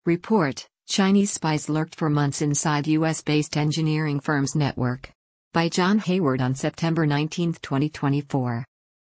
Report: Chinese spies lurked for months inside US-based engineering firm's network. By John Hayward on September 19, 2024.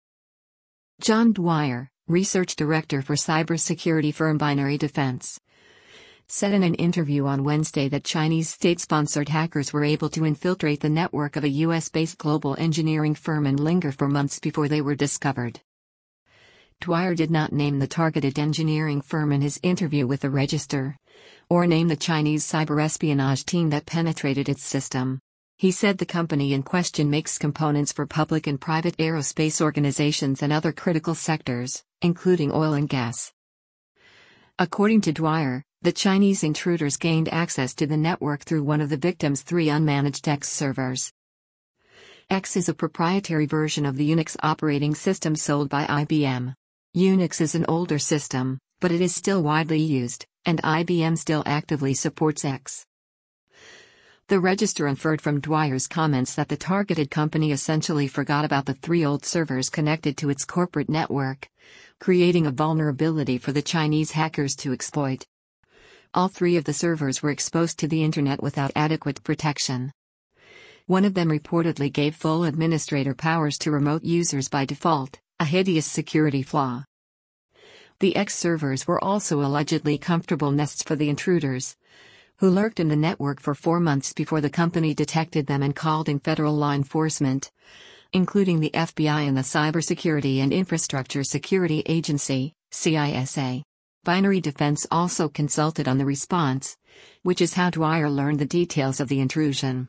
John Dwyer, research director for cybersecurity firm Binary Defense, said in an interview on Wednesday that Chinese state-sponsored hackers were able to infiltrate the network of a US-based global engineering firm and linger for months before they were discovered. Dwyer did not name the targeted engineering firm in his interview with the Register, or name the Chinese cyber espionage team that penetrated its system. He said the company in question makes components for public and private aerospace organizations and other critical sectors, including oil and gas. According to Dwyer, the Chinese intruders gained access to the network through one of the victim's 3 unmanaged X servers. X is a proprietary version of the Unix operating system sold by IBM. Unix is an older system, but it is still widely used, and IBM still actively supports X. The Register inferred from Dwyer's comments that the targeted company essentially forgot about the 3 old servers connected to its corporate network, creating a vulnerability for the Chinese hackers to exploit. All 3 of the servers were exposed to the internet without adequate protection. One of them reportedly gave full administrator powers to remote users by default, a hideous security flaw. The X servers were also allegedly comfortable nests for the intruders, who lurked in the network for 4 months before the company detected them and called in federal law enforcement, including the FBI and the Cybersecurity and Infrastructure Security Agency, CISA. Binary Defense also consulted on the response, which is how Dwyer learned the details of the intrusion.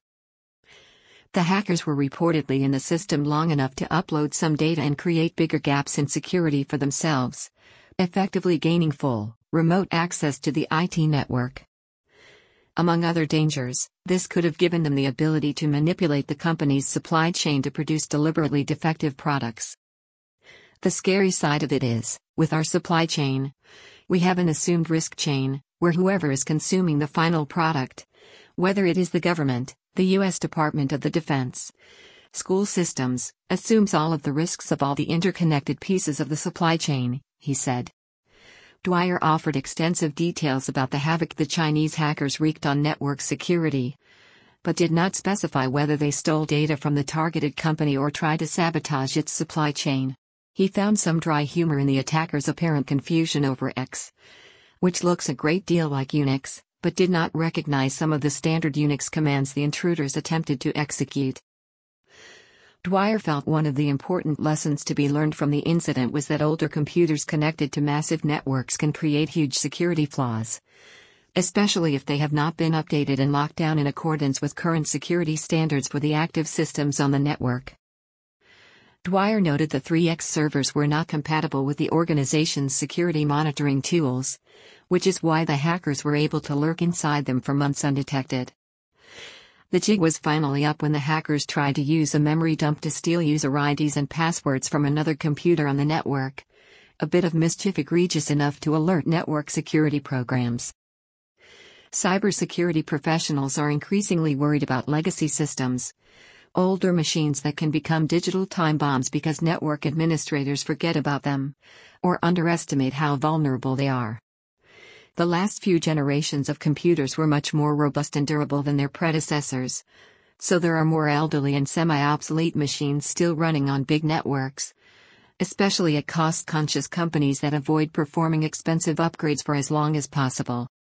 The hackers were reportedly in the system long enough to upload some data and create bigger gaps in security for themselves, effectively gaining full, remote access to the IT network. Among other dangers, this could have given them the ability to manipulate the company's supply chain to produce deliberately defective products. The scary side of it is, with our supply chain, we have an assumed risk chain, where whoever is consuming the final product, whether it is the government, the U.S. Department of the Defense, school systems, assumes all of the risks of all the interconnected pieces of the supply chain, he said. Dwyer offered extensive details about the havoc the Chinese hackers wreaked on network security, but did not specify whether they stole data from the targeted company or tried to sabotage its supply chain. He found some dry humor in the attackers' apparent confusion over X, which looks a great deal like Unix, but did not recognize some of the standard Unix commands the intruders attempted to execute. Dwyer felt one of the important lessons to be learned from the incident was that older computers connected to massive networks can create huge security flaws, especially if they have not been updated and locked down in accordance with current security standards for the active systems on the network. Dwyer noted the 3X servers were not compatible with the organization's security monitoring tools, which is why the hackers were able to lurk inside them for months undetected. The jig was finally up when the hackers tried to use a memory dump to steal user IDs and passwords from another computer on the network, a bit of mischief egregious enough to alert network security programs. Cybersecurity professionals are increasingly worried about legacy systems, older machines that can become digital time bombs because network administrators forget about them, or underestimate how vulnerable they are. The last few generations of computers were much more robust and durable than their predecessors, so there are more elderly and semi-obsolete machines still running on big networks, especially at cost-conscious companies that avoid performing expensive upgrades for as long as possible.